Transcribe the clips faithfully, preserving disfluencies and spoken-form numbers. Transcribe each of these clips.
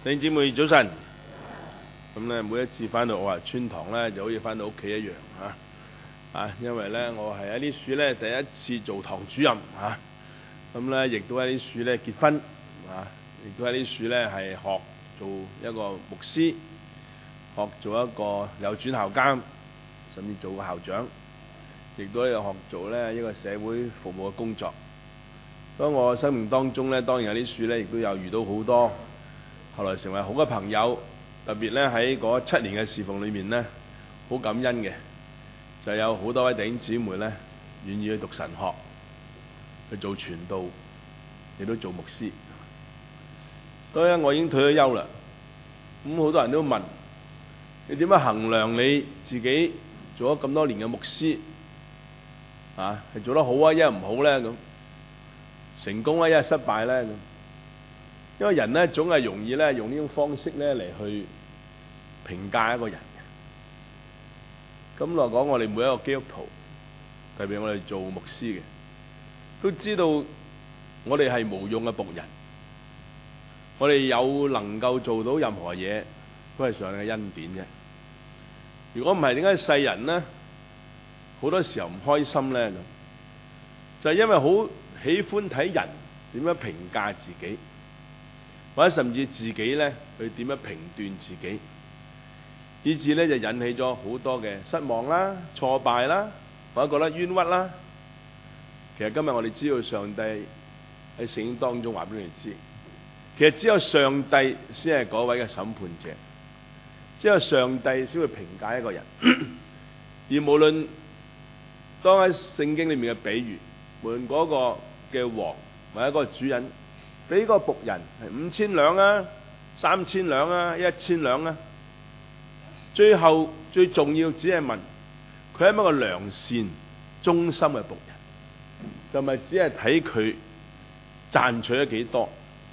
弟兄姊妹早晨，咁咧每一次翻到我話村堂咧，就好似翻到屋企一樣嚇啊！因為咧我係喺啲樹咧第一次做堂主任嚇，咁咧亦都喺啲樹咧結婚啊，亦都喺啲樹咧係學做一個牧師，學做一個有轉校監，甚至做個校長，亦都喺度學做咧一個社會服務嘅工作。當我生命當中咧，當然有啲樹咧，亦都有遇到好多。後來成為好嘅朋友，特別咧喺嗰七年嘅侍奉裏面咧，好感恩嘅，就有好多位弟兄姊妹咧願意去讀神學，去做傳道，亦都做牧師。所以我已經退咗休啦。咁好多人都問：你點樣衡量你自己做咗咁多年嘅牧師啊？係做得好啊，一係唔好咧咁？成功啊，一係失敗咧咁？因為人咧總係容易咧用呢種方式咧嚟去評價一個人嘅。咁來講，我哋每一個基督徒，特別我哋做牧師嘅，都知道我哋係無用嘅僕人。我哋有能夠做到任何嘢，都係上帝嘅恩典啫。如果唔係，點解世人呢好多時候唔開心咧？咁就係因為好喜歡睇人點樣評價自己。或者甚至自己咧去點樣評斷自己，以致咧就引起咗好多嘅失望啦、挫敗啦，或者覺得冤屈啦。其實今日我哋知道上帝喺聖經當中話俾你哋知，其實只有上帝先係嗰位嘅審判者，只有上帝先會評價一個人。而無論當喺聖經裏面嘅比喻，無論嗰個嘅王或者嗰個主人，俾個僕人係五千兩啊、三千兩啊、一千兩啊，最後最重要只係問佢係咪一個良善、忠心嘅僕人，就咪只係睇佢賺取咗幾多。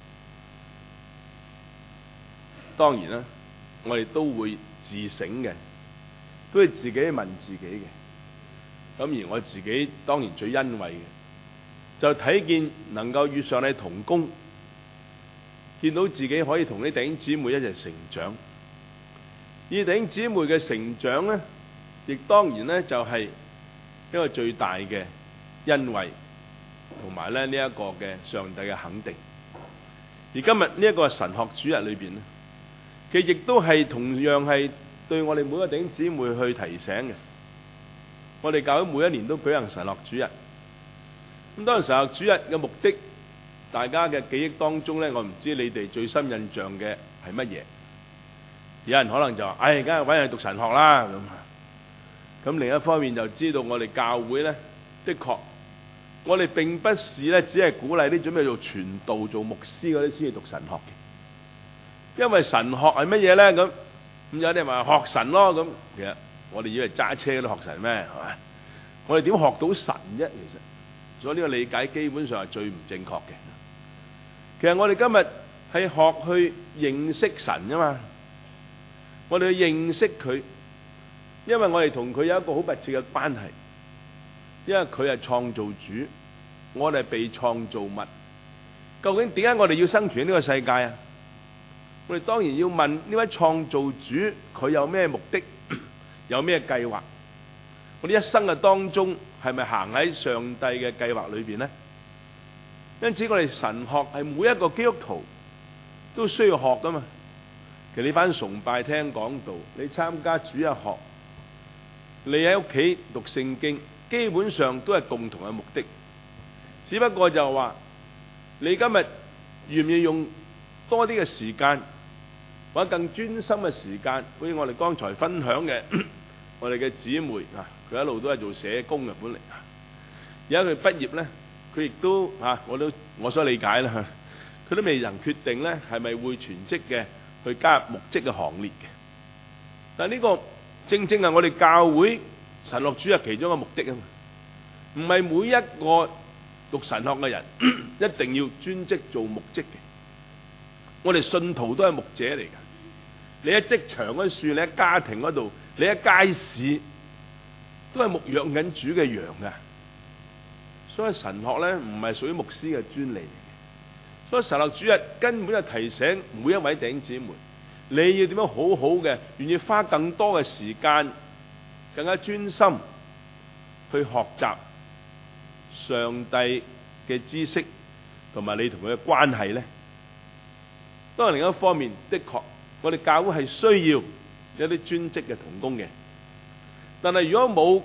當然啦，我哋都會自省嘅，都會自己問自己嘅。咁而我自己當然最欣慰嘅，就睇見能夠與上帝同工。見到自己可以同啲弟兄姊妹一齊成長，而弟兄姊妹嘅成長咧，亦當然咧就係一個最大嘅欣慰，同埋咧呢一個嘅上帝嘅肯定。而今日呢一個神學主日裏邊咧，其實亦都係同樣係對我哋每個弟兄姊妹去提醒嘅。我哋教會每一年都舉行神學主日，咁當然神學主日嘅目的。大家嘅記憶當中咧，我唔知你哋最深印象嘅係乜嘢？有人可能就話：唉，梗係揾人讀神學啦咁。咁另一方面就知道我哋教會咧，的確，我哋並不是咧，只係鼓勵啲準備做傳道、做牧師嗰啲先去讀神學嘅。因為神學係乜嘢咧？咁咁有啲人話學神咯咁。其實我哋以為揸車都學神咩？係咪？我哋點學到神啫？其實，所以呢個理解基本上係最唔正確嘅。其實我哋今日係學去認識神啊嘛，我哋去認識佢，因為我哋同佢有一個好密切嘅關係，因為佢係創造主，我哋係被創造物。究竟點解我哋要生存喺呢個世界啊？我哋當然要問呢位創造主，佢有咩目的，有咩計劃？我哋一生嘅當中係咪行喺上帝嘅計劃裏邊呢？因此我哋神學係每一個基督徒都需要學噶嘛。其實你返崇拜聽講道，你參加主日學，你喺屋企讀聖經，基本上都係共同嘅目的。只不過就話你今日願唔願意用多啲嘅時間，或者更專心嘅時間，好似我哋剛才分享嘅我哋嘅姊妹啊，佢一路都係做社工嘅本嚟，而家佢畢業咧。佢亦都啊，我都我所理解啦，佢都未能決定咧係咪會全職嘅去加入牧職嘅行列嘅。但係呢個正正係我哋教會神學主日其中一個目的啊嘛，唔係每一個讀神學嘅人一定要專職做牧職嘅。我哋信徒都係牧者嚟㗎。你喺職場嗰處，你喺家庭嗰度，你喺街市，都係牧養緊主嘅羊㗎。所以神學咧唔係屬於牧師嘅專利嚟嘅， 所以神學主日根本就提醒每一位弟兄姊妹，你要點樣好好嘅，願意花更多嘅時間，更加專心去學習上帝嘅知識，同埋你同佢嘅關係呢。當然另一方面，的確我哋教會係需要一啲專職嘅同工嘅，但係如果冇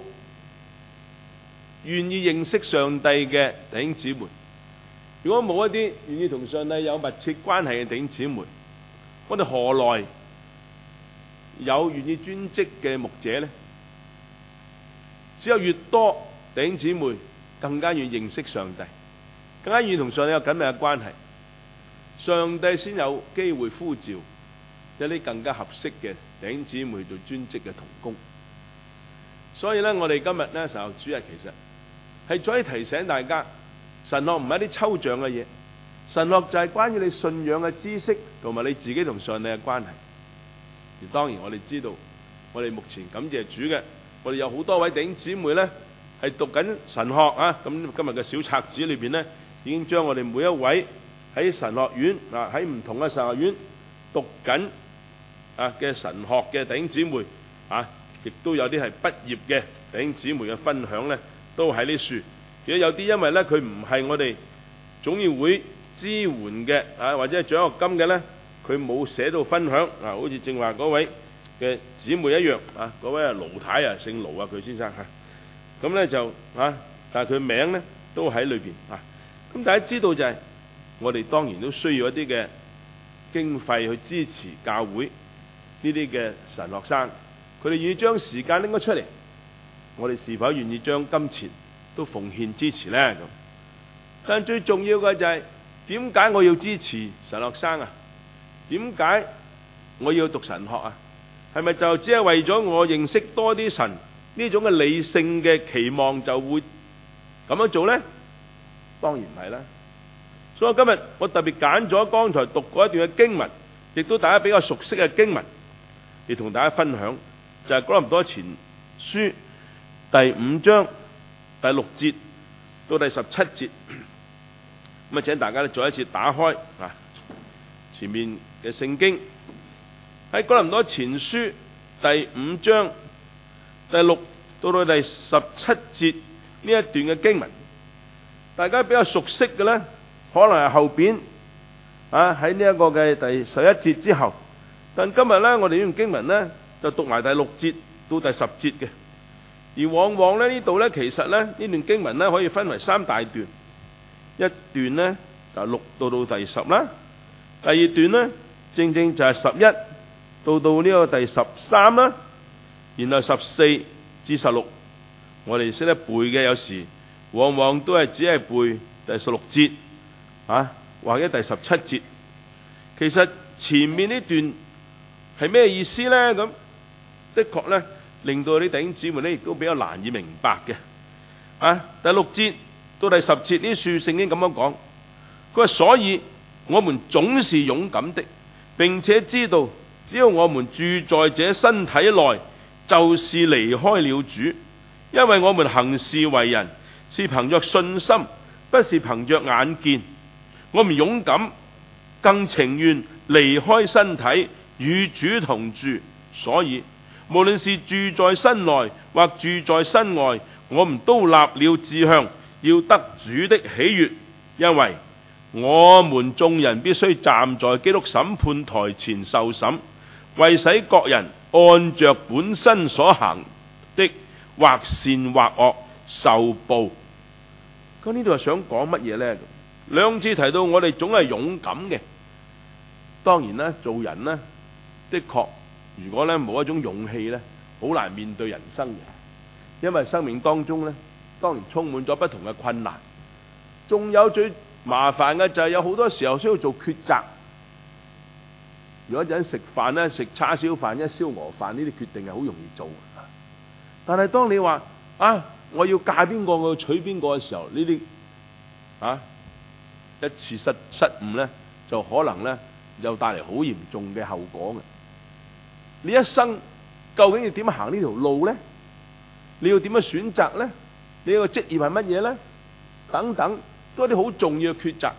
願意認識上帝嘅弟兄姊妹，如果冇一啲願意同上帝有密切關係嘅弟兄姊妹，我哋何來有願意專職嘅牧者呢？只有越多弟兄姊妹更加願意認識上帝，更加願意同上帝有緊密嘅關係，上帝先有機會呼召一啲更加合適嘅弟兄姊妹做專職嘅同工。所以咧，我哋今日咧神學主日其實係再提醒大家，神學唔係一啲抽象嘅嘢，神學就係關於你信仰嘅知識同埋你自己同上帝嘅關係。而當然我哋知道，我哋目前感謝主嘅，我哋有好多位弟兄姊妹咧係讀緊神學啊。咁今日嘅小冊子裏邊咧，已經將我哋每一位喺神學院啊，喺唔同嘅神學院讀緊啊嘅神學嘅弟兄姊妹啊，亦都有啲係畢業嘅弟兄姊妹嘅分享咧，都喺呢處。如果有啲因為咧佢唔係我哋總要會支援嘅啊，或者係獎學金嘅咧，佢冇寫到分享啊，好似正話嗰位嘅姊妹一樣啊，嗰位係盧太啊，姓盧啊，佢先生嚇。咁咧就啊，但係佢名咧都喺裏邊啊。咁大家知道就係、是、我哋當然都需要一啲嘅經費去支持教會呢啲嘅神學生，佢哋願意將時間拎咗出嚟，我哋是否願意將金錢都奉獻支持呢？咁，但最重要嘅就係點解我要支持神學生啊？點解我要讀神學啊？係咪就只係為咗我認識多啲神呢種嘅理性嘅期望就會咁樣做呢？當然唔係啦。所以今日我特別揀咗剛才讀過一段嘅經文，亦都大家比較熟悉嘅經文，嚟同大家分享，就係哥林多前書第五章第六節到第十七節。咁啊，請大家咧再一次打開啊前面嘅聖經，喺哥林多前書第五章第六到到第十七節呢一段嘅經文，大家比較熟悉嘅咧，可能係後邊啊喺呢一個嘅第十一節之後，但今日咧我哋呢段經文咧就讀埋第六節到第十節嘅。而往往咧呢度咧，其實咧呢段經文咧可以分為三大段，一段咧就六到到第十啦，第二段咧正正就係十一到到呢個第十三啦，然後十四至十六，我哋識得背嘅有時往往都係只係背第十六節啊，或者第十七節。其實前面呢段係咩意思咧？咁的確咧，令到啲弟兄姊妹咧亦都比較難以明白嘅。啊，第六節到第十節呢處聖經咁樣講，佢話所以我們總是勇敢的，並且知道只要我們住在這身體內，就是離開了主，因為我們行事為人是憑着信心，不是憑着眼見。我們勇敢，更情願離開身體與主同住，所以無論是住在身內或住在身外，我們都立了志向，要得主的喜悅，因為我們眾人必須站在基督審判台前受審，為使各人按着本身所行的，或善或惡，受報。咁呢度係想講乜嘢呢？兩次提到我哋總係勇敢嘅，當然啦，做人呢，的確如果咧冇一種勇氣咧，好難面對人生嘅。因為生命當中咧，當然充滿咗不同嘅困難，仲有最麻煩嘅就係有好多時候需要做抉擇。如果一陣食飯咧，食叉燒飯、一燒鵝飯呢啲決定係好容易做，但係當你話啊，我要嫁邊個，我要娶邊個嘅時候，呢啲啊一次失失誤咧，就可能咧又帶嚟好嚴重嘅後果嘅。你一生究竟要點行呢條路咧？你要點樣選擇咧？你個職業係乜嘢咧？等等，都係啲好重要嘅抉擇。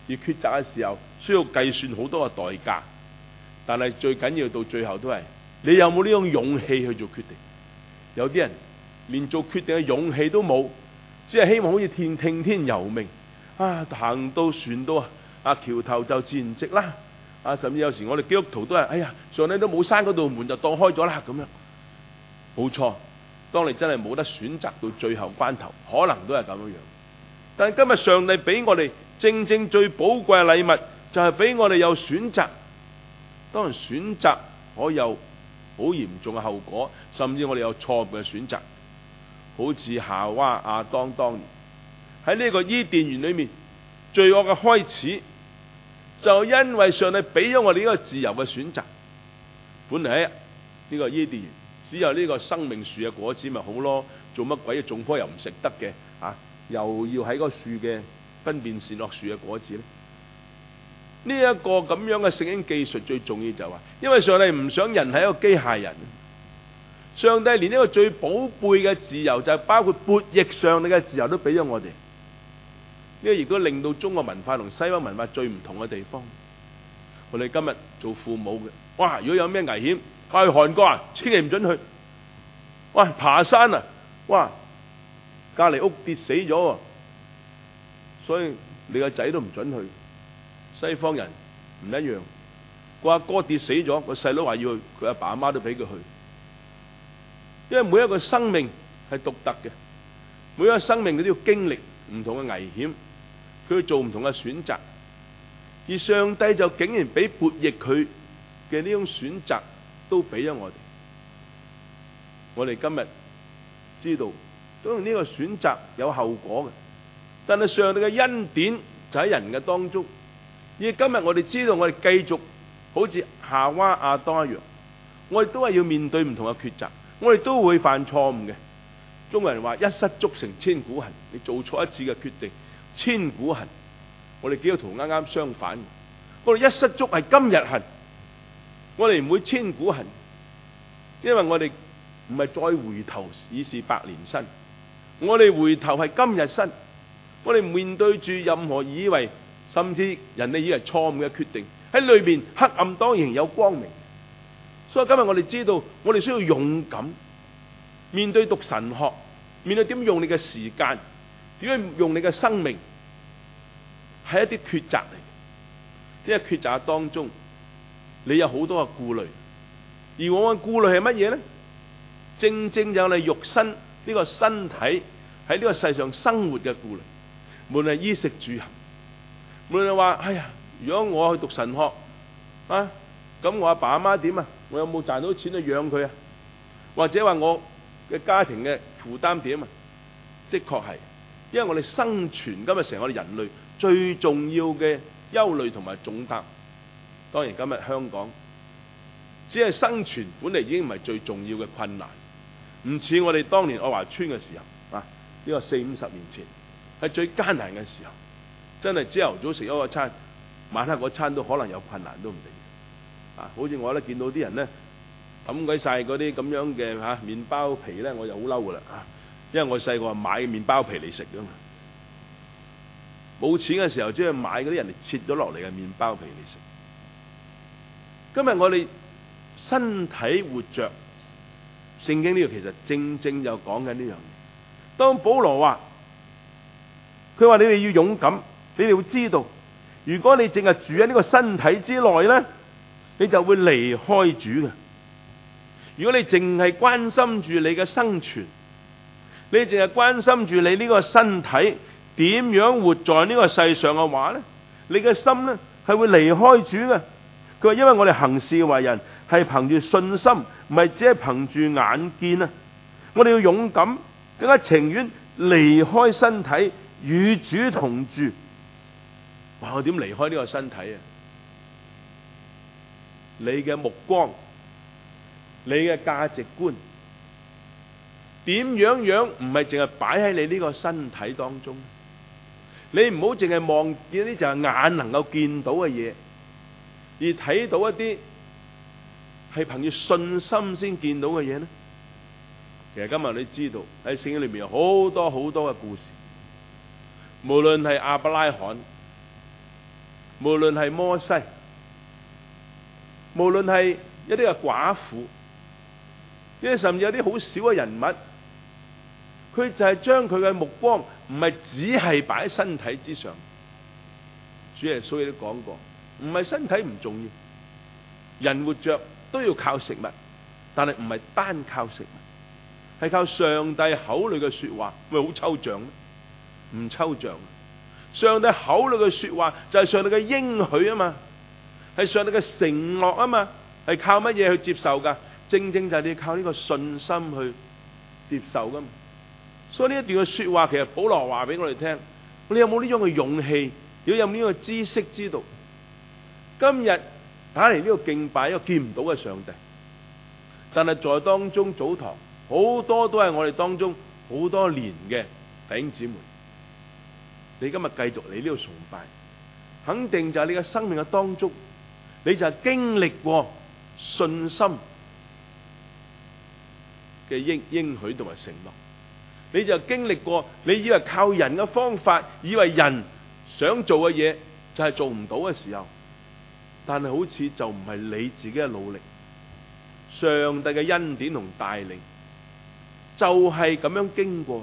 而抉擇嘅時候需要計算好多嘅代價，但係最緊要到最後都係你有冇呢種勇氣去做決定。有啲人連做決定嘅勇氣都冇，只係希望好似聽聽天由命啊，行到船到啊橋頭就自然直啦啊！甚至有時我哋基督徒都係哎呀，上帝都冇閂嗰道門就當開咗啦咁樣。冇錯，當你真係冇得選擇到最後關頭，可能都係咁樣樣。但係今日上帝俾我哋正正最寶貴嘅禮物，就係俾我哋有選擇。當然選擇可以有好嚴重嘅後果，甚至我哋有錯誤嘅選擇，好似夏娃亞當當年喺呢個伊甸園裏面罪惡嘅開始，就因為上帝俾咗我哋呢個自由嘅選擇。本嚟喺呢個伊甸園只有呢個生命樹嘅果子咪好咯，做乜鬼嘢種棵又唔食得嘅啊？又要喺嗰個樹嘅分辨善惡樹嘅果子咧？呢、這、一個咁樣嘅聖經技術最重要就係話，因為上帝唔想人係一個機械人，上帝連呢個最寶貝嘅自由，就係包括悖逆上帝嘅自由都俾咗我哋。呢、這個亦都令到中國文化同西方文化最唔同嘅地方。我哋今日做父母嘅，哇！如果有咩危險，去韓國啊，千祈唔准去。哇！爬山啊，哇！隔籬屋跌死咗，所以你個仔都唔准去。西方人唔一樣，個阿哥跌死咗，個細佬話要去，佢阿爸阿媽都俾佢去。因為每一個生命係獨特嘅，每一個生命佢都要經歷唔同嘅危險，佢要做唔同嘅選擇。而上帝就竟然俾悖逆佢嘅呢種選擇都俾咗我哋。我哋今日知道，當然呢個選擇有後果嘅，但係上帝嘅恩典就喺人嘅當中。而今日我哋知道，我哋繼續好似夏娃亞當一樣，我哋都係要面對唔同嘅抉擇，我哋都會犯錯誤嘅。中國人話一失足成千古恨，你做錯一次嘅決定，千古恨。我哋基督徒啱啱相反，我哋一失足係今日恨，我哋唔會千古恨，因為我哋唔係再回頭已是百年身，我哋回頭係今日身。我哋面對住任何以為甚至人哋以為錯誤嘅決定，喺裏邊黑暗當然有光明。所以今日我哋知道，我哋需要勇敢面對讀神學，面對點用你嘅時間，點樣用你嘅生命，係一啲抉擇嚟。呢個抉擇當中，你有好多嘅顧慮，而我嘅顧慮係乜嘢呢？正正有你肉身呢個身體喺呢個世上生活嘅顧慮，無論係衣食住行。無論話，哎呀，如果我去讀神學啊，咁我阿爸阿媽點啊？我有冇賺到錢去養佢啊？或者話我嘅家庭嘅負擔點啊？的確係，因為我哋生存今日成個人類最重要嘅憂慮同埋重擔。當然今日香港只係生存本嚟已經唔係最重要嘅困難，唔似我哋當年愛華村嘅時候啊，呢個四五十年前係最艱難嘅時候。真係朝頭早食咗個餐，晚黑嗰餐都可能有困難都唔定啊！好似我咧見到啲人咧抌鬼晒嗰啲咁樣嘅嚇麵包皮咧，我就好嬲噶啦啊！因為我細個買麵包皮嚟食噶嘛，冇錢嘅時候只係買嗰啲人哋切咗落嚟嘅麵包皮嚟食。今日我哋身體活着，聖經呢度其實正正就講緊呢樣嘢。當保羅話，佢話你哋要勇敢。你哋會知道，如果你淨係住喺呢個身體之內咧，你就會離開主嘅。如果你淨係關心住你嘅生存，你淨係關心住你呢個身體點樣活在呢個世上嘅話咧，你嘅心咧係會離開主嘅。佢話因為我哋行事為人係憑住信心，唔係只係憑住眼見啊！我哋要勇敢，更加情願離開身體，與主同住。哇！我點離開呢個身體啊？你嘅目光，你嘅價值觀，點樣樣唔係淨係擺喺你呢個身體當中。你唔好淨係望見啲就係眼能夠見到嘅嘢，而睇到一啲係憑住信心先見到嘅嘢呢？其實今日你知道喺聖經裏面有好多好多嘅故事，無論係亞伯拉罕， 無論係摩西，無論係一啲嘅寡婦，因為甚至有啲好少嘅人物，佢就係將佢嘅目光唔係只係擺喺身體之上。主耶穌亦都講過，唔係身體唔重要，人活着都要靠食物，但係唔係單靠食物，係靠上帝口裏嘅說話。咪好抽象咩？唔抽象。上帝口裏嘅說話就係上帝嘅應許啊嘛，係上帝嘅承諾啊嘛，係靠乜嘢去接受噶？正正就係你靠呢個信心去接受噶嘛。所以呢一段嘅說話，其實保羅話俾我哋聽，你有冇呢種嘅勇氣？如果有呢個知識知道，今日打嚟呢個敬拜一個見唔到嘅上帝，但係在當中組堂好多都係我哋當中好多年嘅弟兄姊妹。你今日繼續嚟呢度崇拜，肯定就係你嘅生命嘅當中，你就係經歷過信心嘅應應許同埋承諾，你就經歷過你以為靠人嘅方法，以為人想做嘅嘢就係做唔到嘅時候，但係好似就唔係你自己嘅努力，上帝嘅恩典同帶領就係咁樣經過。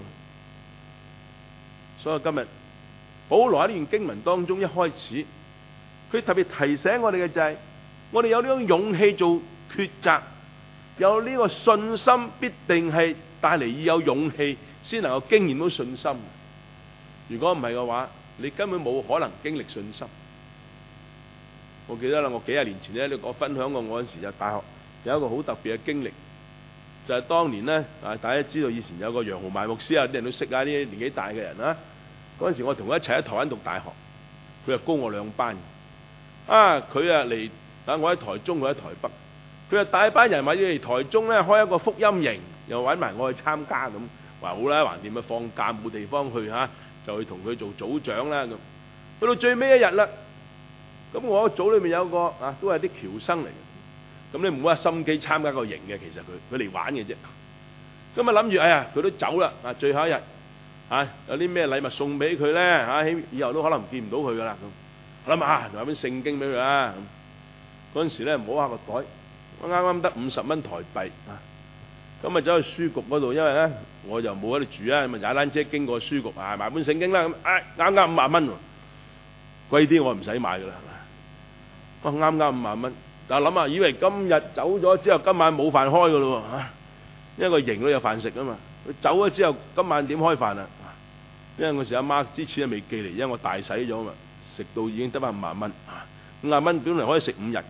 所以今日保羅喺呢段經文當中一開始，佢特別提醒我哋嘅就係，我哋有呢種勇氣做抉擇，有呢個信心，必定係帶嚟要有勇氣先能夠經驗到信心。如果唔係嘅話，你根本冇可能經歷信心。我記得啦，我幾廿年前咧，我分享過我嗰陣時就大學有一個好特別嘅經歷，就係當年咧，啊大家知道以前有個楊豪邁牧師啊，啲人都識啊，啲年紀大嘅人啊。嗰陣時我同佢一齊喺台灣讀大學，佢又高我兩班。啊，佢啊嚟，啊我喺台中，佢喺台北，佢又帶班人話要嚟台中咧開一個福音營，又搵埋我去參加咁，話好啦，橫掂啊放假冇地方去嚇，就去同佢做組長啦咁。去到最尾一日啦，咁我個組裏面有個啊都係啲僑生嚟嘅，咁你唔好話心機參加個營嘅，其實佢佢嚟玩嘅啫。咁啊諗住，哎呀佢都走啦，啊最後一日。啊！有啲咩禮物送俾佢咧？嚇，以後都可能見唔到佢噶啦。咁諗下，仲有本聖經俾佢啊！嗰陣時咧，摸下個袋，我啱啱得五十蚊台幣啊！咁啊走去書局嗰度，因為咧我就冇喺度住啊，咁啊踩單車經過書局啊，買本聖經啦。咁啊啱啱五萬蚊喎，貴啲我唔使買噶啦，係咪？啊啱啱五萬蚊，但係諗下，以為今日走咗之後，今晚冇飯開噶咯喎嚇，因為個營都有飯食啊嘛。佢走咗之後，今晚點開飯啊？因為我時阿媽之前都未寄嚟，因為我大洗咗嘛，食到已經得翻五萬蚊。五萬蚊本來可以食五日嘅，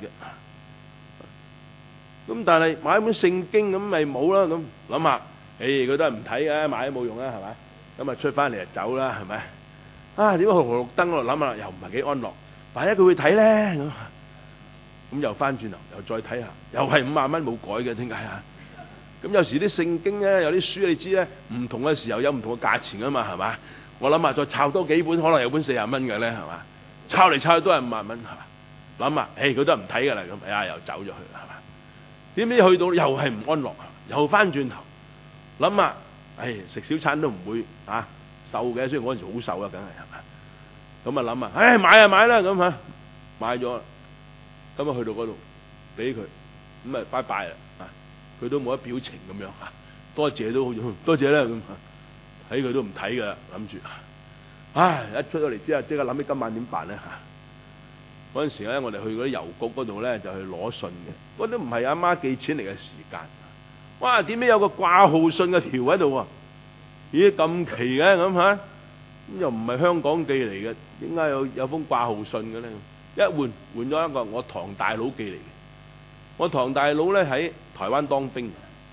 咁但係買一本聖經咁咪冇啦。咁諗下，誒佢都係唔睇嘅，買都冇用啦，係咪？咁啊出翻嚟就走啦，係咪？啊點解紅綠燈我諗下又唔係幾安樂，萬一佢會睇咧咁，咁又翻轉頭又再睇下，又係五萬蚊冇改嘅，點解啊？咁有時啲聖經咧，有啲書你知咧，唔同嘅時候有唔同嘅價錢啊嘛，係嘛？我諗下再抄多幾本，可能有本四十蚊嘅咧，係嘛？抄嚟抄去都係五萬蚊，係嘛？諗下，誒佢都係唔睇㗎啦，咁哎呀又走咗去，係嘛？點知去到又係唔安樂，又翻轉頭諗下，誒食小餐都唔會啊瘦嘅，雖然嗰陣時好瘦啊，梗係係嘛？咁啊諗下，誒買啊買啦咁嚇，買咗，咁啊去到嗰度俾佢，咁啊拜拜啦啊！佢都冇得表情咁樣嚇，多謝都好，多謝啦咁嚇，睇佢都唔睇噶啦，諗住，唉一出咗嚟之後，即刻諗起今晚點辦咧嚇？嗰陣時咧，我哋去嗰啲郵局嗰度咧，就去攞信嘅，嗰啲唔係阿媽寄錢嚟嘅時間。哇！點解有個掛號信嘅條喺度喎？咦咁奇嘅咁嚇？咁又唔係香港寄嚟嘅，點解有有封掛號信嘅咧？一換換咗一個我堂大佬寄嚟嘅。我堂大佬咧喺台灣當兵，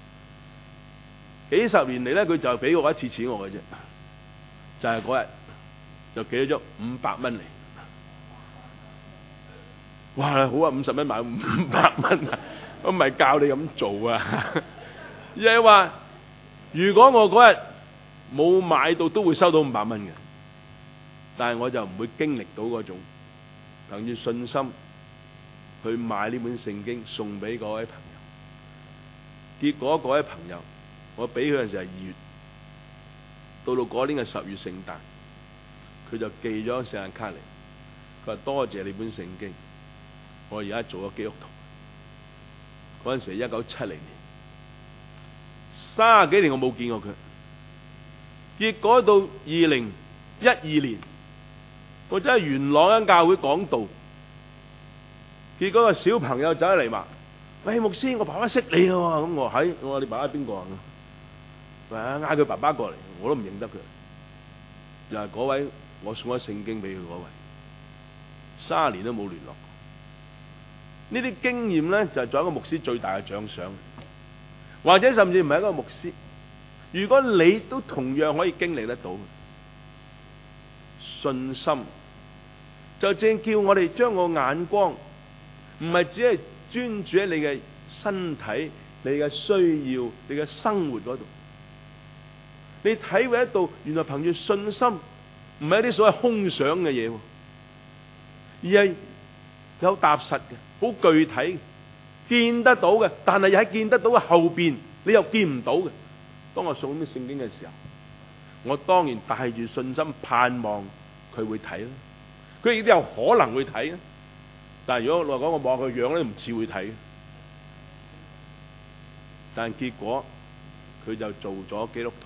幾十年嚟咧佢就俾過一次錢我嘅啫，就係嗰日就寄咗五百蚊嚟。哇！好啊，五十蚊買五百蚊啊，我唔係教你咁做啊，而係話如果我嗰日冇買到，都會收到五百蚊嘅，但係我就唔會經歷到嗰種憑住信心去買呢本聖經送俾嗰位朋友。結果嗰位朋友，我俾佢嘅時候係二月，到到嗰年嘅十月聖誕，佢就寄咗聖誕卡嚟。 佢話多謝你本聖經，我而家做咗基督徒。嗰陣時係一九七零年，三十幾年我冇見過佢。結果到二零一二年，我真係元朗間教會講道，結果個小朋友走嚟話：喂，牧師，我爸爸識你喎。咁我話：係，我話你爸爸邊個啊？嗌佢爸爸過嚟，我都唔認得佢。又係嗰位我送咗聖經俾佢嗰位，三十年都冇聯絡。呢啲經驗咧就係做一個牧師最大嘅獎賞，或者甚至唔係一個牧師，如果你都同樣可以經歷得到信心，就正叫我哋將個眼光唔係只係專注喺你嘅身體、你嘅需要、你嘅生活嗰度，你體會得到原來憑住信心唔係一啲所謂空想嘅嘢，而係有踏實嘅、好具體嘅、見得到嘅，但係又喺見得到嘅後邊你又見唔到嘅。當我送呢啲聖經嘅時候，我當然帶住信心盼望佢會睇啦，佢亦都有可能會睇啦。但係如果我講我望佢樣咧，唔似會睇。但結果佢就做咗基督徒。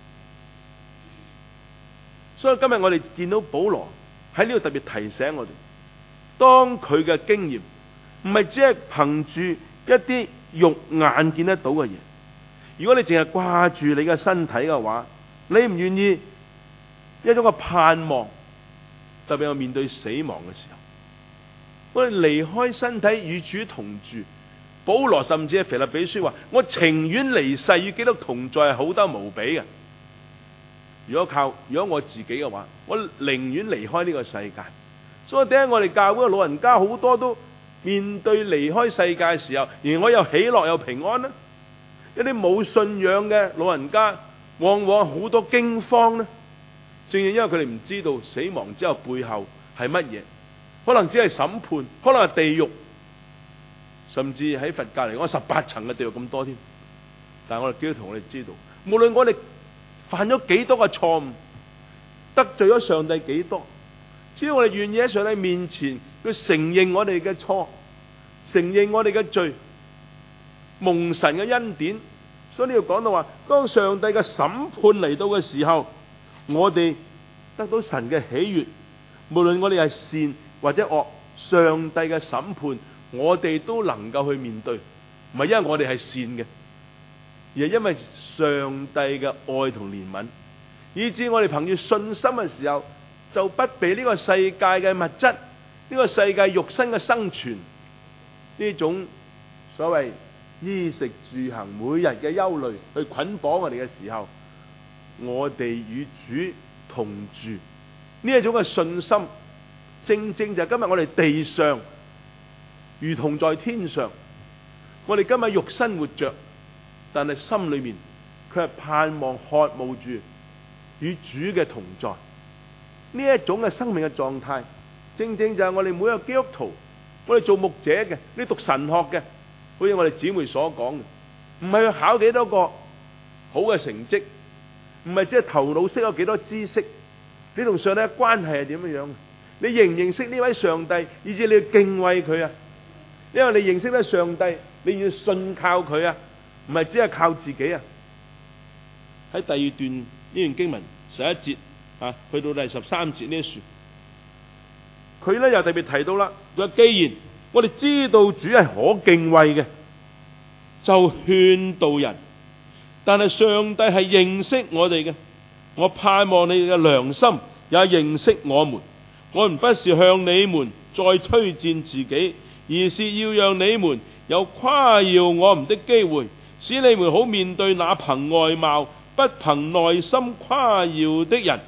所以今日我哋見到保羅喺呢度特別提醒我哋，當佢嘅經驗唔係只係憑住一啲肉眼見得到嘅嘢。如果你淨係掛住你嘅身體嘅話，你唔願意一種嘅盼望，特別係面對死亡嘅時候，我哋離開身體與主同住。保羅甚至喺腓立比書話：我情願離世與基督同在，係好得無比嘅。如果靠如果我自己嘅話，我寧願離開呢個世界。所以點解我哋教會嘅老人家好多都面對離開世界嘅時候，而我又喜樂又平安呢？一啲冇信仰嘅老人家，往往好多驚慌呢，正正因為佢哋唔知道死亡之後背後係乜嘢，可能只係審判，可能係地獄，甚至喺佛教嚟講十八層嘅地獄咁多添。但係我哋基督徒我哋知道，無論我哋犯咗幾多嘅錯誤，得罪咗上帝幾多，只要我哋願意喺上帝面前去承認我哋嘅錯，承認我哋嘅罪，蒙神嘅恩典。所以呢度講到話，當上帝嘅審判嚟到嘅時候，我哋得到神嘅喜悅，無論我哋係善或者惡，上帝嘅審判我哋都能夠去面對，唔係因為我哋係善嘅，而係因為上帝嘅愛同憐憫，以致我哋憑住信心嘅時候，就不被呢個世界嘅物質、呢個世界肉身嘅生存呢種所謂衣食住行每日嘅憂慮去捆綁我哋嘅時候，我哋與主同住呢一種嘅信心，正正就係今日我哋地上如同在天上。我哋今日肉身活着，但係心裏面佢係盼望渴慕住與主嘅同在。呢一種嘅生命嘅狀態，正正就係我哋每一個基督徒，我哋做牧者嘅，你讀神學嘅，好似我哋姊妹所講嘅，唔係去考幾多個好嘅成績，唔係只係頭腦識咗幾多知識，你同上帝嘅關係係點樣樣？你認唔認識呢位上帝，以至你要敬畏佢啊？因為你認識得上帝，你要信靠佢啊，唔係只係靠自己啊。喺第二段呢段經文十一節啊，去到第十三節呢一書，佢咧又特別提到啦，佢話既然我哋知道主係可敬畏嘅，就勸導人。但係上帝係認識我哋嘅，我盼望你哋嘅良心也認識我們。我們不是向你們再推薦自己，而是要讓你們有誇耀我們的機會，使你們好面對那憑外貌不憑內心誇耀的人。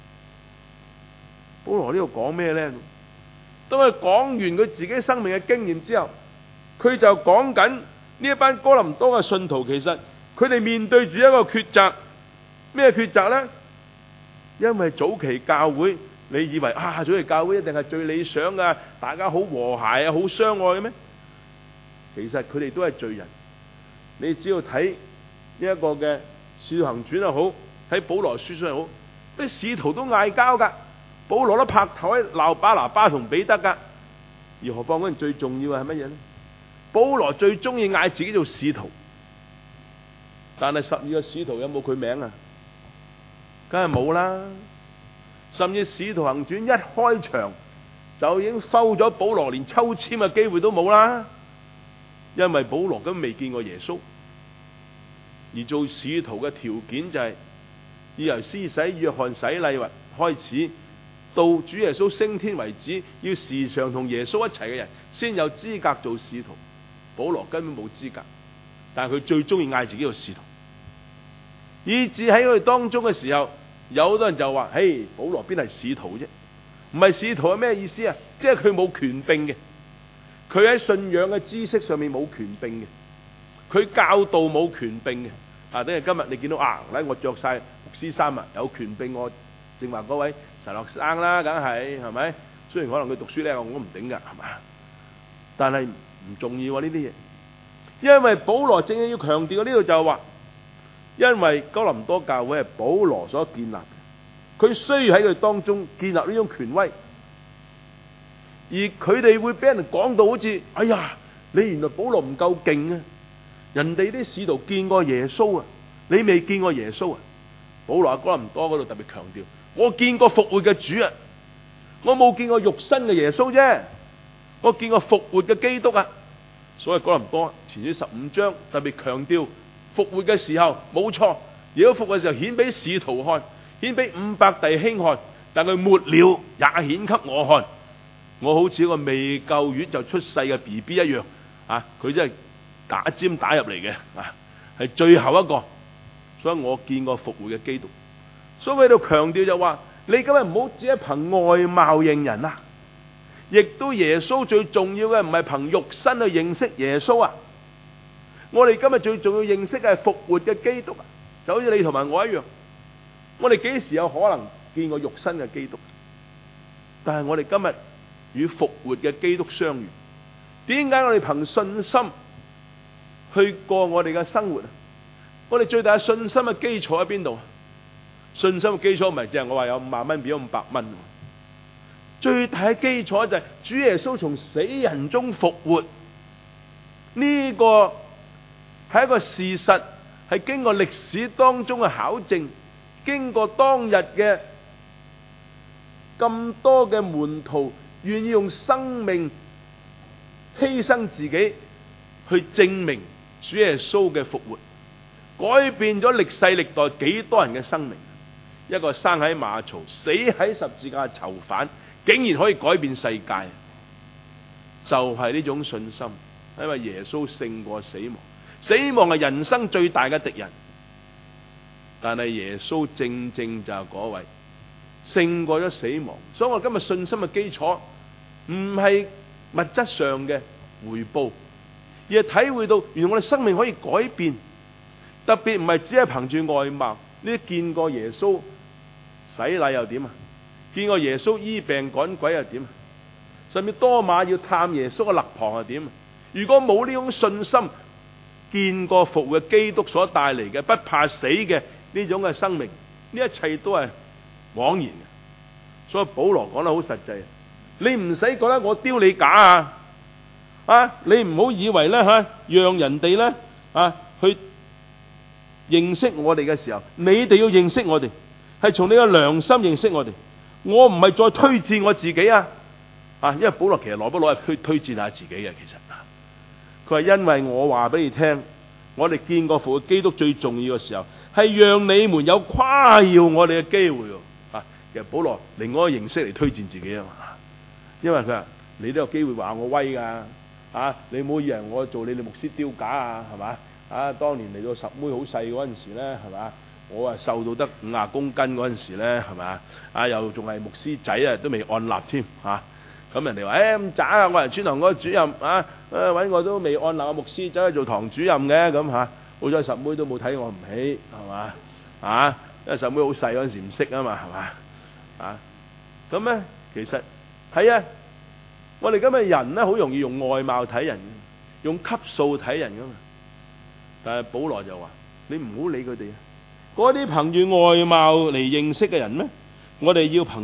保羅呢度講咩呢？當佢講完佢自己生命嘅經驗之後，佢就講緊呢一班哥林多嘅信徒，其實佢哋面對住一個抉擇。咩抉擇呢？因為早期教會，你以為啊，早期教會一定係最理想噶，大家好和諧啊，好相愛嘅咩？其實佢哋都係罪人。你只要睇呢一個嘅《使徒行傳》又好，喺保羅書上又好，啲使徒都嗌交噶。 保羅都拍頭喺鬧巴拿巴同彼得噶，而何況嗰陣最重要嘅係乜嘢呢？保羅最中意嗌自己做使徒，但係十二個使徒有冇佢名啊？梗係冇啦。甚至使徒行傳一開場就已經摟咗保羅，連抽籤嘅機會都冇啦，因為保羅根本未見過耶穌。而做使徒嘅條件就係要由施洗約翰洗禮開始，到主耶穌升天為止，要時常同耶穌一齊嘅人先有資格做使徒。保羅根本冇資格，但係佢最中意嗌自己做使徒，以至喺佢哋當中嘅時候，有好多人就話：嘿，保羅邊係使徒啫？唔係使徒係咩意思啊？即係佢冇權柄嘅，佢喺信仰嘅知識上面冇權柄嘅，佢教導冇權柄嘅。啊，等於今日你見到啊，嚟我着晒牧師衫啊，有權柄我正話嗰位神學生啦，梗係係咪？雖然可能佢讀書叻，我都唔頂噶，係嘛？但係唔重要啊呢啲嘢，因為保羅正係要強調呢度就係話，因為哥林多教會係保羅所建立嘅，佢需要喺佢當中建立呢種權威，而佢哋會俾人講到好似：哎呀，你原來保羅唔夠勁啊！人哋啲使徒見過耶穌啊，你未見過耶穌啊？保羅喺哥林多嗰度特別強調：我見過復活嘅主啊，我冇見過肉身嘅耶穌啫，我見過復活嘅基督啊。所以哥林多前書十五章特別強調復活嘅時候冇錯，如果復活嘅時候顯俾使徒看，顯俾五百弟兄看，但佢末了也顯給我看，我好似一個未夠月就出世嘅 B B 一樣啊！佢真係打尖打入嚟嘅啊，係最後一個。所以我見過復活嘅基督。所以佢喺度強調就話：你今日唔好只係憑外貌認人啊！亦都耶穌最重要嘅唔係憑肉身去認識耶穌啊！我哋今日最重要認識嘅係復活嘅基督啊！就好似你同埋我一樣，我哋幾時有可能見過肉身嘅基督？但係我哋今日與復活嘅基督相遇，點解我哋憑信心去過我哋嘅生活啊？我哋最大嘅信心嘅基礎喺邊度啊？信心嘅基礎唔係淨係我話有五萬蚊變咗五百蚊，最大嘅基礎就係主耶穌從死人中復活，呢個係一個事實，係經過歷史當中嘅考證，經過當日嘅咁多嘅門徒願意用生命犧牲自己去證明主耶穌嘅復活，改變咗歷世歷代幾多人嘅生命。一個生喺馬槽、死喺十字架嘅囚犯，竟然可以改變世界，就係呢種信心。因為耶穌勝過死亡，死亡係人生最大嘅敵人，但係耶穌正正就係嗰位勝過咗死亡。所以我今日信心嘅基礎唔係物質上嘅回報，而係體會到原來我哋生命可以改變。特別唔係只係憑住外貌，呢啲見過耶穌洗禮又點啊？見過耶穌醫病趕鬼又點啊？甚至多馬要探耶穌嘅肋旁又點啊？如果冇呢種信心，見過復活嘅基督所帶嚟嘅不怕死嘅呢種嘅生命，呢一切都係枉然嘅。所以保羅講得好實際，你唔使覺得我丟你假啊！啊，你唔好以為咧吓，讓人哋咧啊去認識我哋嘅時候，你哋要認識我哋，係從你嘅良心認識我哋。我唔係再推薦我自己啊！啊，因為保羅其實攞不攞係推推薦下自己嘅，其實啊，佢話因為我話俾你聽，我哋見過復活基督最重要嘅時候，係讓你們有誇耀我哋嘅機會啊！其實保羅另外一個形式嚟推薦自己啊嘛，因為佢話你都有機會話我威噶啊！你唔好以為我做你哋牧師丟架啊，係嘛？啊！當年嚟到十妹好細嗰陣時咧，係嘛？我啊瘦到得五廿公斤嗰陣時咧，係嘛？啊又仲係牧師仔啊，都未按立添嚇。咁人哋話：誒咁渣啊！我係村堂嗰個主任啊，誒揾我都未按立嘅牧師走去做堂主任嘅咁嚇。好彩十妹都冇睇我唔起，係嘛？啊，因為十妹好細嗰陣時唔識啊嘛，係嘛？啊，咁咧其實係啊，我哋今日人咧好容易用外貌睇人，用級數睇人噶嘛。但係保羅就話：你唔好理佢哋啊！嗰啲憑住外貌嚟認識嘅人咩？我哋要憑住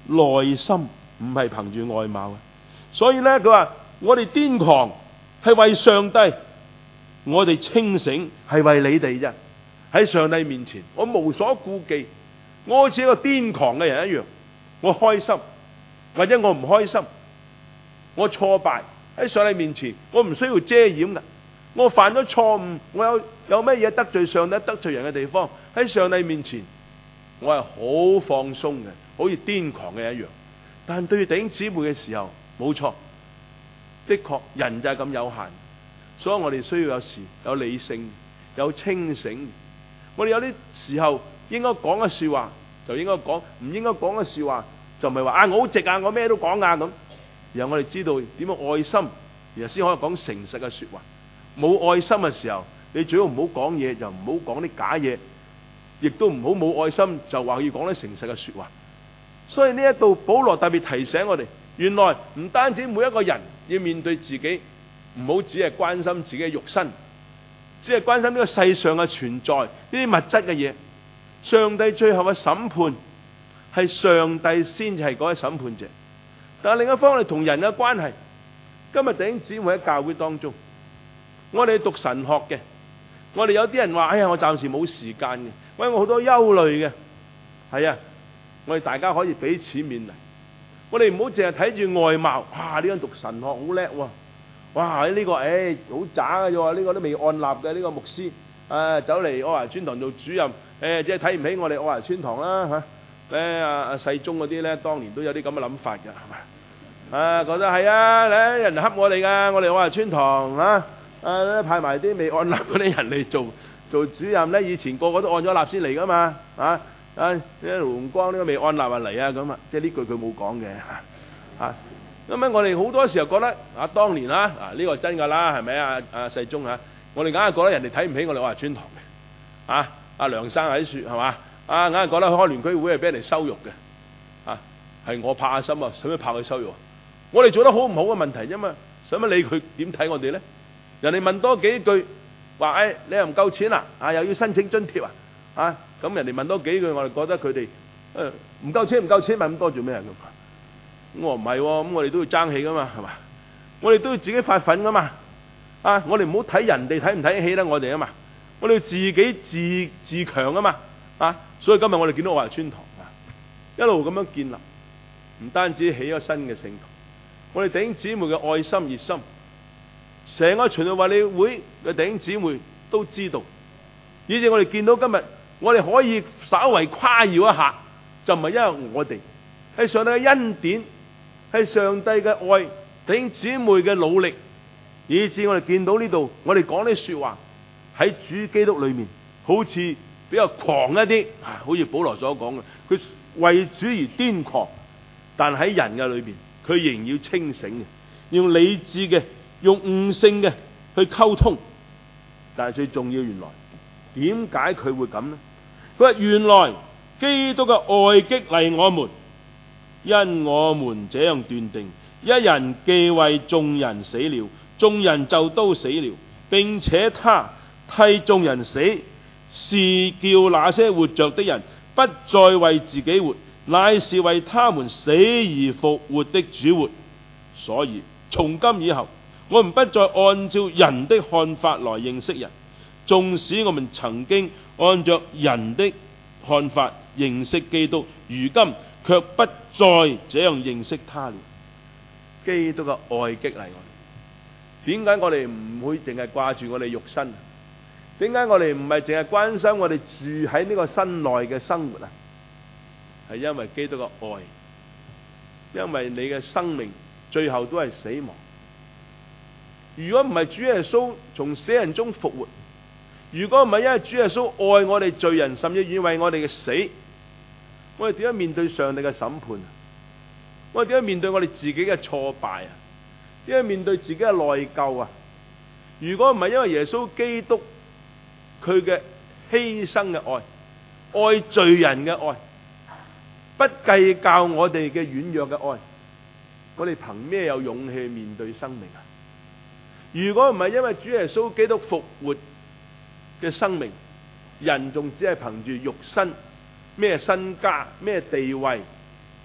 內心，唔係憑住外貌。所以咧，佢話我哋癲狂係為上帝，我哋清醒係為你哋啫。喺上帝面前，我無所顧忌，我好似一個癲狂嘅人一樣。我開心或者我唔開心，我挫敗喺上帝面前，我唔需要遮掩㗎。我犯咗錯誤，我有有咩嘢得罪上帝、得罪人嘅地方，喺上帝面前，我係好放鬆嘅，好似癲狂嘅一樣。但對弟兄姊妹嘅時候，冇錯，的確人就係咁有限，所以我哋需要有時有理性、有清醒。我哋有啲時候應該講嘅說話就應該講，唔應該講嘅說話就唔係話啊我好直啊，我咩都講啊咁。然後我哋知道點樣愛心，然後先可以講誠實嘅說話。冇愛心嘅時候，你最好唔好講嘢，就唔好講啲假嘢，亦都唔好冇愛心就話要講啲誠實嘅說話。所以呢一度保羅特別提醒我哋，原來唔單止每一個人要面對自己，唔好只係關心自己嘅肉身，只係關心呢個世上嘅存在，呢啲物質嘅嘢。上帝最後嘅審判係上帝先至係嗰個審判者，但係另一方面同人嘅關係，今日弟兄姊妹喺教會當中，我哋讀神學嘅，我哋有啲人話：哎呀，我暫時冇時間嘅，喂，我好多憂慮嘅。係啊，我哋大家可以彼此勉勵。我哋唔好淨係睇住外貌，哇！呢個人讀神學好叻喎，哇！呢、這個誒好渣嘅啫喎，呢、這個都未按立嘅呢、這個牧師，啊走嚟愛華村堂做主任，誒即係睇唔起我哋愛華村堂啦嚇。咧阿阿世宗嗰啲咧，當年都有啲咁嘅諗法㗎，係嘛？啊覺得係啊，咧人哋恰我哋㗎，我哋愛華村堂嚇。啊！派埋啲未按立嗰啲人嚟做做主任咧，以前個個都按咗立先嚟噶嘛，啊啊！呢盧榮光呢個未按立啊嚟啊咁啊，即係呢句佢冇講嘅嚇啊。咁樣我哋好多時候覺得啊，當年啊啊呢個真㗎啦，係咪啊？阿世宗啊，我哋硬係覺得人哋睇唔起我哋愛華村堂嘅，啊阿梁生喺説係嘛？啊硬係覺得開聯區會係俾人哋羞辱嘅，啊係我拍下心啊，使乜拍佢羞辱？我哋做得好唔好嘅問題啫嘛，使乜理佢點睇我哋咧？人哋問多幾句，話誒、哎、你又唔夠錢啊？啊又要申請津貼啊？啊咁人哋問多幾句，我哋覺得佢哋誒唔夠錢唔夠錢問咁多做咩啊？咁我話唔係喎，咁我哋都要爭氣噶嘛，係嘛？我哋都要自己發奮噶嘛。啊，我哋唔好睇人哋睇唔睇起得我哋啊嘛。我哋要自己自自強啊嘛。啊，所以今日我哋見到愛華村堂啊，一路咁樣建立，唔單止起咗新嘅聖堂，我哋弟兄姊妹嘅愛心熱心。成個循道衛理會嘅弟兄姊妹都知道，以至我哋見到今日，我哋可以稍為誇耀一下，就唔係因為我哋係上帝嘅恩典，係上帝嘅愛，弟兄姊妹嘅努力，以至我哋見到呢度，我哋講啲說話喺主基督裏面，好似比較狂一啲，好似保羅所講嘅，佢為主而癲狂，但喺人嘅裏邊，佢仍然要清醒嘅，用理智嘅。用悟性嘅去溝通，但係最重要，原來點解佢會咁呢？佢話原來基督嘅愛激勵我們，因我們這樣斷定：一人既為眾人死了，眾人就都死了，並且他替眾人死，是叫那些活着的人不再為自己活，乃是為他們死而復活的主活。所以從今以後，我們不再按照人的看法來認識人，縱使我們曾經按照人的看法認識基督，如今卻不再這樣認識他了。基督嘅愛激勵我哋，點解我哋唔會淨係掛住我哋肉身？點解我哋唔係淨係關心我哋住喺呢個身內嘅生活啊？係因為基督嘅愛，因為你嘅生命最後都係死亡。如果唔係主耶穌從死人中復活，如果唔係因為主耶穌愛我哋罪人，甚至願為我哋嘅死，我哋點樣面對上帝嘅審判啊？我哋點樣面對我哋自己嘅挫敗啊？點樣面對自己嘅內疚啊？如果唔係因為耶穌基督佢嘅犧牲嘅愛，愛罪人嘅愛，不計較我哋嘅軟弱嘅愛，我哋憑咩有勇氣面對生命啊？如果唔係因為主耶穌基督復活嘅生命，人仲只係憑住肉身咩身家咩地位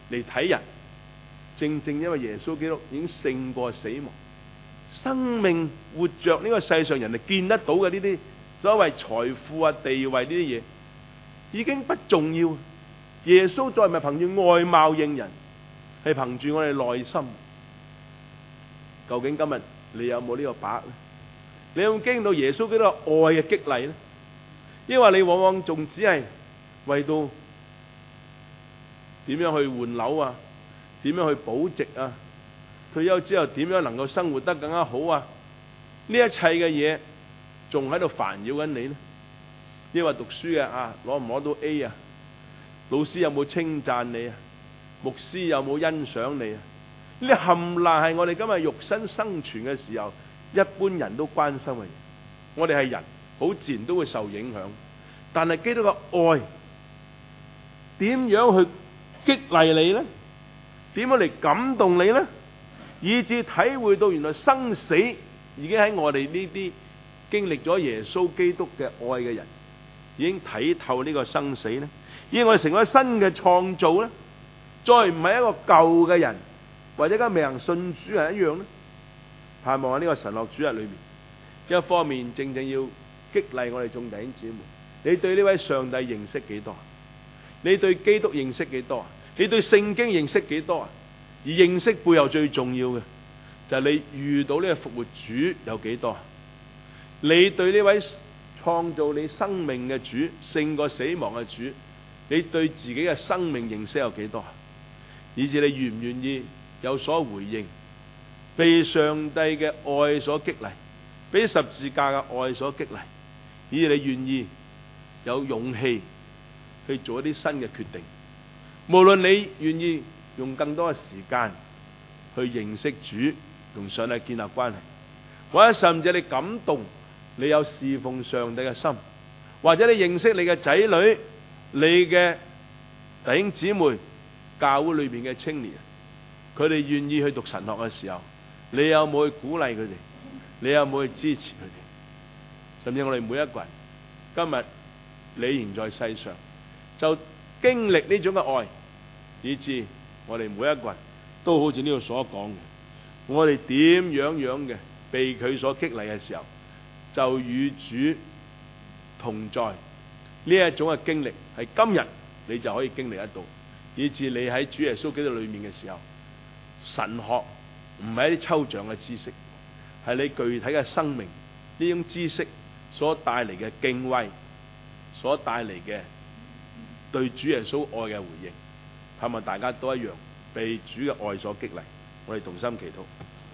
嚟睇人，正正因為耶穌基督已經勝過死亡，生命活着呢個世上人哋見得到嘅呢啲所謂財富啊、地位呢啲嘢已經不重要。耶穌再唔係憑住外貌認人，係憑住我哋內心。究竟今日你有冇呢個把握呢？你有冇經歷到耶穌基督愛嘅激勵呢？因為你往往仲只係為到點樣去換樓啊，點樣去保值啊，退休之後點樣能夠生活得更加好啊，呢一切嘅嘢仲喺度煩擾緊你呢？因為讀書嘅啊，攞唔攞到 A 啊？老師有冇稱讚你啊？牧師有冇欣賞你啊？呢啲冚唪唥係我哋今日肉身生存嘅時候，一般人都關心嘅嘢。我哋係人，好自然都會受影響。但係基督嘅愛點樣去激勵你呢？點樣嚟感動你呢？以至體會到原來生死已經喺我哋呢啲經歷咗耶穌基督嘅愛嘅人，已經睇透呢個生死呢？以我哋成為新嘅創造呢？再唔係一個舊嘅人，或者而家未能信主人一樣呢？盼望喺呢個神學主日裏面，一方面正正要激勵我哋眾弟兄姊妹，你對呢位上帝認識幾多？你對基督認識幾多？你對聖經認識幾多啊？而認識背後最重要嘅就係你遇到呢個復活主有幾多？你對呢位創造你生命嘅主，勝過死亡嘅主，你對自己嘅生命認識有幾多？以至你願唔願意有所回應，被上帝嘅愛所激勵，被十字架嘅愛所激勵，以至你願意有勇氣去做一啲新嘅決定。無論你願意用更多嘅時間去認識主，同上帝建立關係，或者甚至你感動你有侍奉上帝嘅心，或者你認識你嘅仔女、你嘅弟兄姊妹、教會裏邊嘅青年，佢哋願意去讀神學嘅時候，你有冇去鼓勵佢哋？你有冇去支持佢哋？甚至我哋每一個人，今日你仍在世上，就經歷呢種嘅愛，以致我哋每一個人都好似呢度所講嘅，我哋點樣樣嘅被佢所激勵嘅時候，就與主同在。呢一種嘅經歷係今日你就可以經歷得到，以致你喺主耶穌基督裏面嘅時候，神學唔係一啲抽象嘅知識，係你具體嘅生命呢種知識所帶嚟嘅敬畏，所帶嚟嘅對主耶穌愛嘅回應。盼望大家都一樣被主嘅愛所激勵。我哋同心祈禱。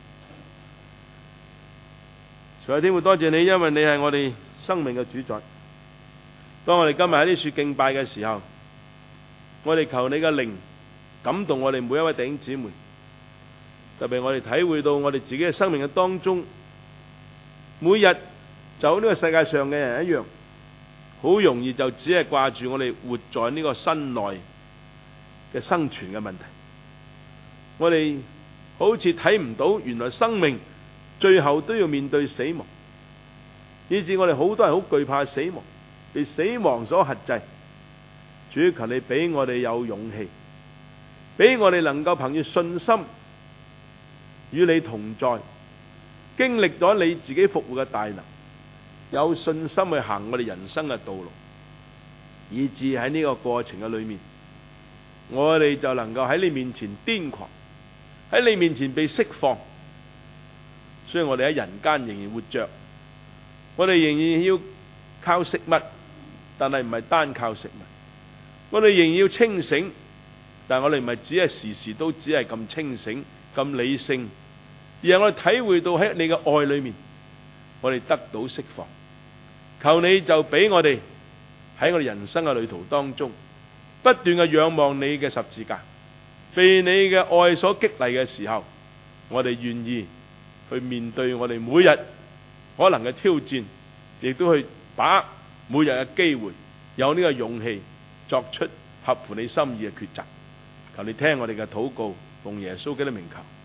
主啊，天父，多謝你，因為你係我哋生命嘅主宰。當我哋今日喺呢處敬拜嘅時候，我哋求你嘅靈感動我哋每一位弟兄姊妹，特別我哋體會到我哋自己嘅生命嘅當中，每日就好呢個世界上嘅人一樣，好容易就只係掛住我哋活在呢個身內嘅生存嘅問題。我哋好似睇唔到原來生命最後都要面對死亡，以致我哋好多人好懼怕死亡，被死亡所轄制。主，求你俾我哋有勇氣，俾我哋能夠憑住信心與你同在，經歷咗你自己復活嘅大能，有信心去行我哋人生嘅道路，以致喺呢個過程嘅裏面，我哋就能夠喺你面前癲狂，喺你面前被釋放。所以我哋喺人間仍然活着，我哋仍然要靠食物，但係唔係單靠食物。我哋仍然要清醒，但係我哋唔係只係時時都只係咁清醒、咁理性，而係我哋體會到喺你嘅愛裏面，我哋得到釋放。求你就俾我哋喺我哋人生嘅旅途當中，不斷嘅仰望你嘅十字架，被你嘅愛所激勵嘅時候，我哋願意去面對我哋每日可能嘅挑戰，亦都去把握每日嘅機會，有呢個勇氣作出合乎你心意嘅抉擇。求你聽我哋嘅禱告，奉耶穌基督名求。